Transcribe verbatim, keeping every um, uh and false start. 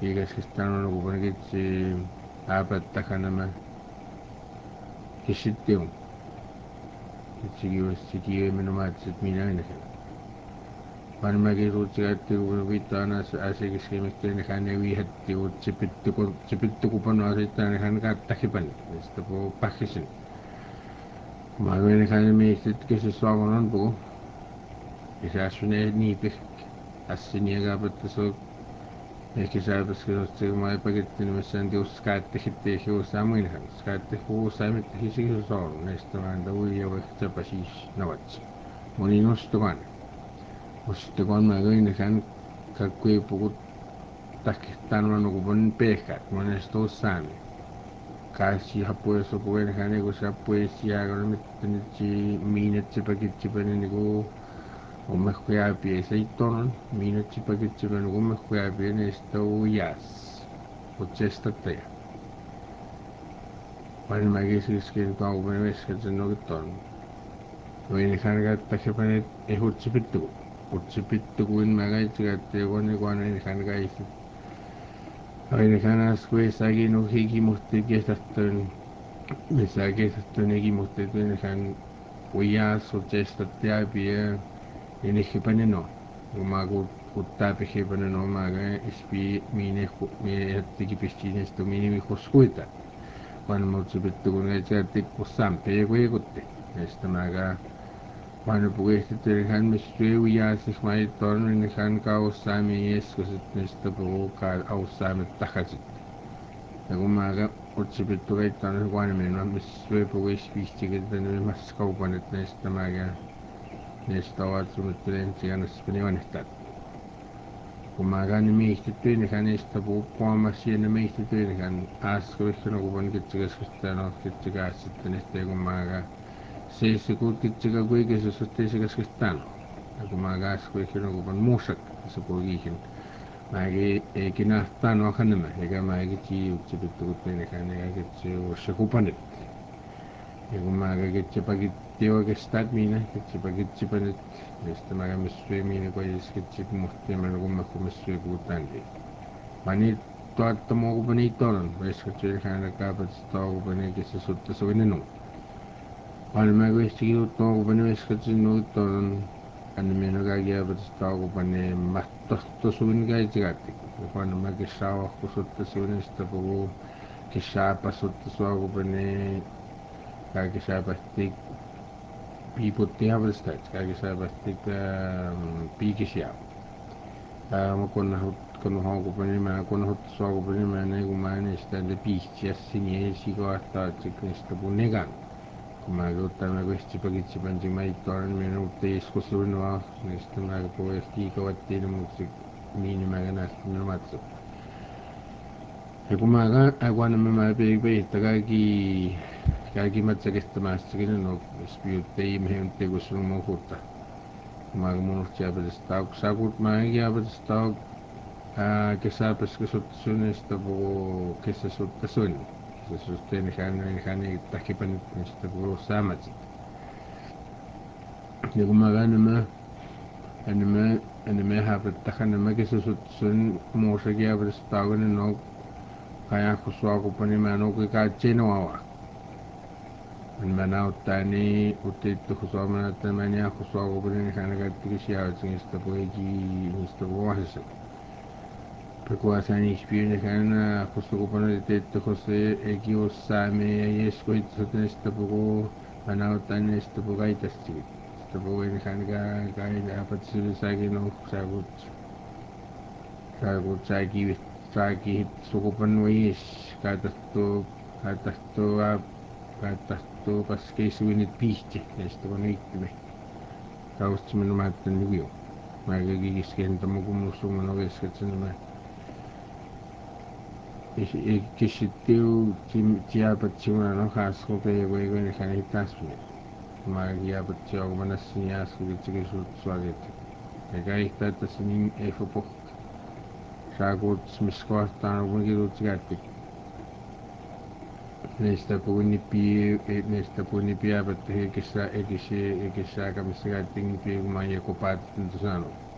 kiigaskistanu nagu panegitsi ääpättäkänämä kissittiun kitsikiusti kiiminumaatit minä ainakin vanmäki ruutsikätti kun viittaan asiakiskeimisteen hän ei viihätti uutsi pittu pittu kupana sitten hän kattakipan sitä puu pakkisin mä menen hän miestit kisissuavan on puu kisasune niipik assiniaga pettaso ehkä sääpäskin mä epäkettin missään tius skaattihittiin hiusamuin hän skaatti huusaimet hisisusorun näistä vaan uija vaikka pasis navatsi moni nostuvan Mustakaan mä koin hän kakkui pukut tahkihtaan nagu pon pehkat monesta usaami kasi hapues pukuen hän niinku sapues jääkö mitään nyt miinat sepakitsi pani niinku Umme kujaipie seittonon miinat sepakitsi pani umme kujaipie näistä ujas utsestattaja Vain mä kisiskin kaupan veskat sen nokitton Voin hän käyttää pani ehutsi pittu Utsipittu kuin mä kaitsikatti kone kone hän kaitsi. Aina kanas kuessakin no hikimuhti kestättön. Missä kestättön hikimuhti tyn hän ujas utsestatti aipie. En ehkä pane no. Kun mä kuttaa pehe pane no mä ispi miine miine jättikin pistinestä miine mihoskuita. Vaan mä utsipittu kun kaitsikatti kussampia kuikutti. Näistä mä Vaan puhuistetteli hän mistä ujaasiksi maitoon, niin hän kaussaamme jeskoset näistä puhukaan aussaamme takaisin. Ja kun mä otsipittu keittaan niin vanhemmin, missä puhuisi viistikin, että ne maassa kaupan, että näistä mä näistä ovat summittelen ensin kannassa pani vanhtaa. Kun mä käyn miihtettyä, niin hän näistä puhuu kuomassa ja ne miihtettyä, niin hän äsken kun vaan kitsikeskustella, no kitsikäässä, että näistä kun mä käyn. Siis kun kitsika kuitenkin se suhteen se keskustelu. Ja kun mä käs kuitenkin kun on muussa se puhuikin. Mä eikin nähtää no kanemme, eikä mä eikin tiiutsi pittu kun tenikään eikä kitsi uudessa kupanit. Ja kun mä kitsi pakitti oikeastaan minä, kitsi pakitti panit, mistä mä käyn syö minä kun ei kitsi muhtia mä kun mä kun syö puhutaankin. Mä niin tuotta mua kun niitä on, veiskot syö hän kaapatista kun panikin se sutta suvinen nuu. Vaan mä kuitenkin juttua, kun panin veskatsin nuuttoon, anna minä kaikki aipatista kun panin mahtohto suin kaitsikatti. Vaan mä kissaa vahku sutta suinnista puhuu, kissaa pasutta sua kun panin, kaikki saapasti piiputti aipatista, kaikki saapasti piikisiä. Mä kun kun kun panin mä kun hottu sua kun panin mä näin kun mä näistä piihtiä sinne esikohtaa, että niistä puhuu negan. Kun mä kuuttaan mä kuitenkin pakitsi panti maittoon, niin minä uutta iskusuunnoa, mistä mä puhuin kiikavattiin, mutta mihin mä näistä minun matsu. Ja kun mä kun mä pidin peittä kaikki, kaikki matsakestamästäkin, no spiuttei ihmeen kun sun muhutta. Kun mä kun mun uhti jääpätästä, kun sä kuut mä enkin jääpätästä, kesäpäskä sutta sunnista puhuu kesäsutta sunni. Se suhteen hän hän ei takipan niistä puhuu saamat. Ja kun mä enemmän enemmän enemmän häpättä enemmän kesä sun muussa kielessä tauinen no kajan kun sua kun pani mä nuki kaikki noa. Mä näyttää niin utittu kun sua mä näyttää mä niin kun sua kun pani hän kaikki kisiävät niistä puhuikin niistä vuosissa. Pekuasan ispiin hän kustukupan teettä kun se ei kiusaa me ja jeskoit näistä puhuu mä näytän näistä pukaitasti sitä puhuin hän kai läpätsy saakin no saakut saakut saaki saaki sukupan viis kaitahtuu kaitahtuu kaitahtuu paskeisuinit pihti näistä kun niittime kausti minun mä ajattelin nykyään mä kikisken tämä kun musuun on vesket sen mä Kisittiu tiapatsiuna no hasko pe we we ne kan hitasmi. Ma tiapatsi on manas nias kun tsikki sut suaget. Eikä ihtä että sinin ei fopo. Saakut smiskohtaan kun kitut sikatti. Näistä puhunni pii näistä puhunni piapat hekissä ekisi ekisi aika missä käytiin pii kun mä joku päätin sano.